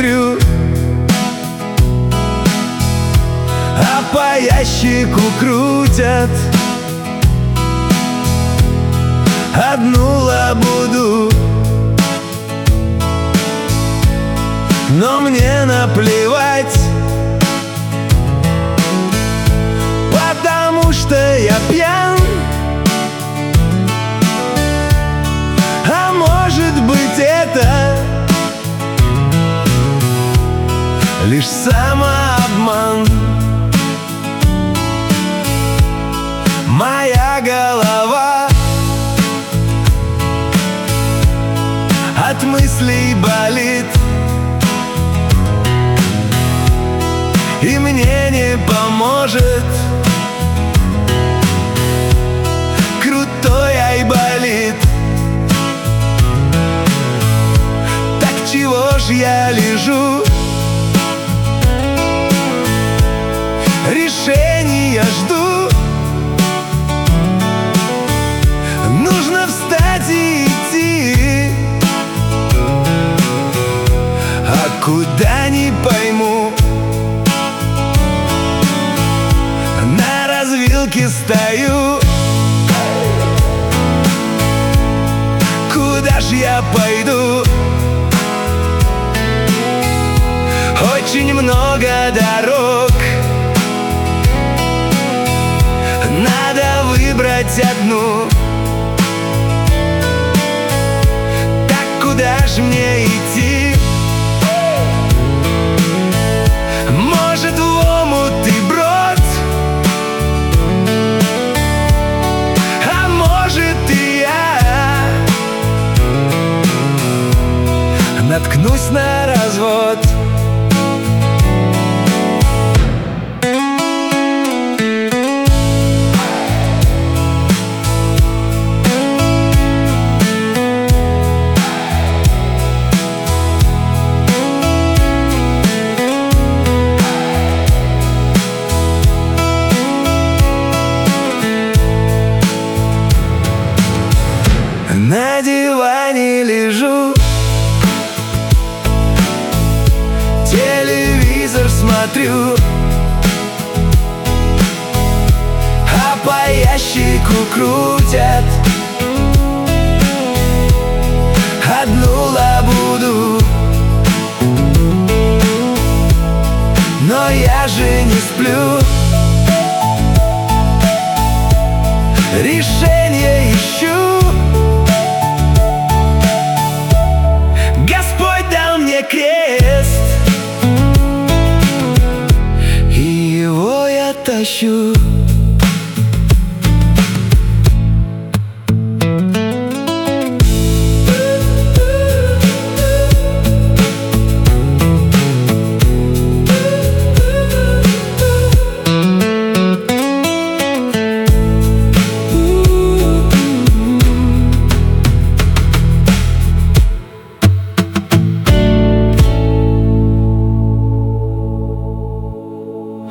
смотрю, а по ящику крутят одну лабуду. Но мне наплевать, потому что я пьян. А может быть, это лишь самообман. Моя голова от мыслей болит, и мне не поможет крутой айболит. Так чего ж я лежу? Решения жду. Нужно встать и идти, а куда не пойму. На развилке стою, куда ж я пойду? Очень много дорог, надо выбрать одну. Так куда ж мне идти? Может, в омут и брод, а может и я наткнусь на развод. На диване лежу, телевизор смотрю, а по ящику крутят одну лабуду. Но я же не сплю. Решение